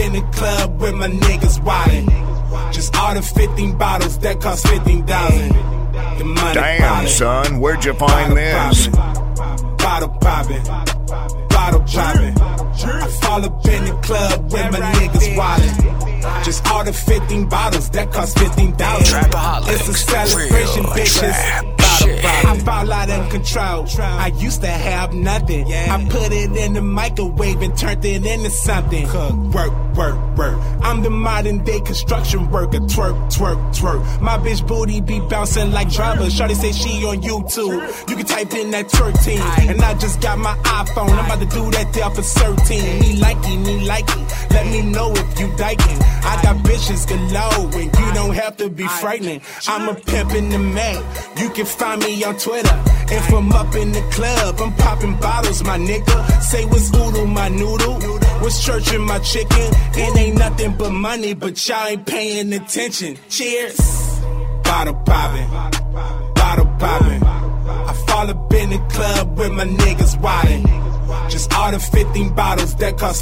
in the club with my niggas wildin'. Just ordered 15 bottles that cost $15,000. The money Damn, ballin'. son, where'd you find this? Bottle poppin', bottle poppin'. I fall up in the club with my niggas wildin'. Just ordered 15 bottles that cost $15,000. It's a celebration, bitches. I ball out of control. I used to have nothing. I put it in the microwave and turned it into something. Work, work, work. I'm the modern day construction worker. Twerk, twerk, twerk. My bitch booty be bouncing like drama. Shawty say she on YouTube. You can type in that twerk team. And I just got my iPhone. I'm about to do that there for 13. Me likey. Let me know if you diking. I got bitches galore and you don't have to be frightening. I'm a pimp in the Mac. You can find me on Twitter. If I'm up in the club, I'm popping bottles, my nigga. Say what's oodle, my noodle. What's church in my chicken? It ain't nothing but money, but y'all ain't paying attention. Cheers. Bottle poppin', bottle poppin'. I fall up in the club with my niggas wildin'. Just ordered 15 bottles that cost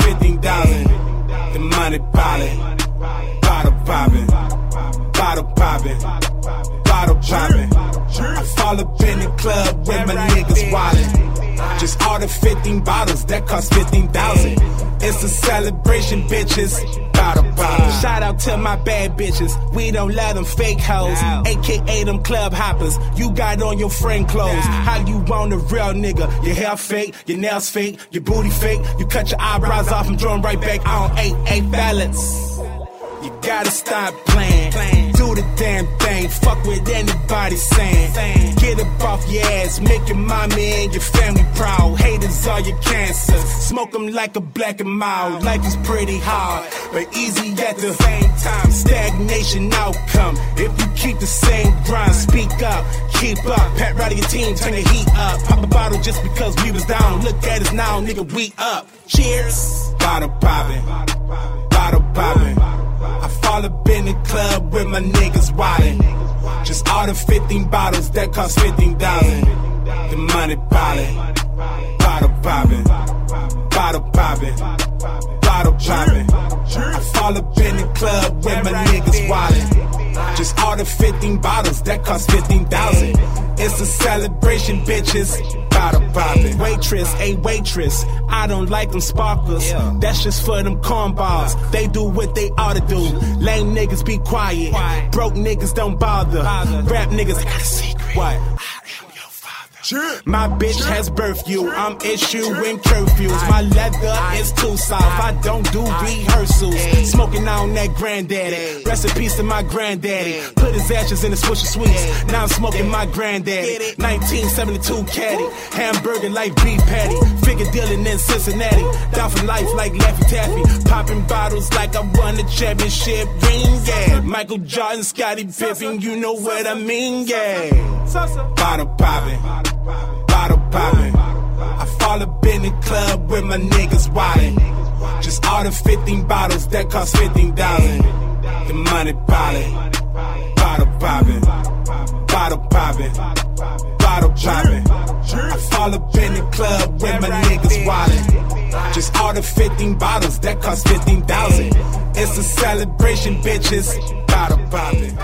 $15,000. The money ballin', bottle poppin', bottle poppin', bottle poppin'. I fall up in the club with my niggas wildin'. Just ordered 15 bottles that cost $15,000. It's a celebration, bitches. Bottle poppin'. Shout out to my bad bitches. We don't let them fake hoes, aka them club hoppers. You got on your friend clothes. How you want a real nigga? Your hair fake, your nails fake, your booty fake. You cut your eyebrows off and draw them right back on 8 balance. You gotta stop playing. Do the damn thing. Fuck with anybody saying. Get up off your ass. Make your mommy and your family proud. Haters are your cancer. Smoke them like a black and mild. Life is pretty hard, but easy at the same time. Stagnation outcome. If you keep the same grind, speak up, keep up. Pat right of your team, turn the heat up. Pop a bottle just because we was down. Look at us now, nigga, we up. Cheers. Bottle poppin', bottle poppin'. I fall up in the club with my niggas wildin'. Just ordered 15 bottles that cost $15,000. The money ballin', bottle poppin', bottle poppin', bottle poppin'. I fall up in the club with my niggas wildin'. Just ordered 15 bottles that cost $15,000. It's a celebration, bitches. Bottle poppin'. Waitress, a waitress. I don't like them sparklers. That's just for them cornballs. They do what they ought to do. Lame niggas be quiet. Broke niggas don't bother. Rap niggas, I got a secret. What? My bitch has birthed you. I'm issuing curfews. My leather is too soft. I don't do rehearsals. Smoking on that granddaddy. Rest in peace to my granddaddy. Put his ashes in the Swisher Sweets. Now I'm smoking my granddaddy. 1972 caddy. Hamburger like beef patty. Figure dealing in Cincinnati. Down for life like Laffy Taffy. Popping bottles like I won a championship ring. Yeah. Michael Jordan, Scottie Pippen. You know what I mean. Yeah. Bottle poppin'. Bottle poppin'. I fall up in the club with my niggas wildin'. Just ordered 15 bottles that cost $15,000. The money ballin', bottle poppin', bottle poppin', bottle poppin'. I fall up in the club with my niggas wildin'. Just ordered 15 bottles that cost $15,000. It's a celebration, bitches. Bottle poppin'.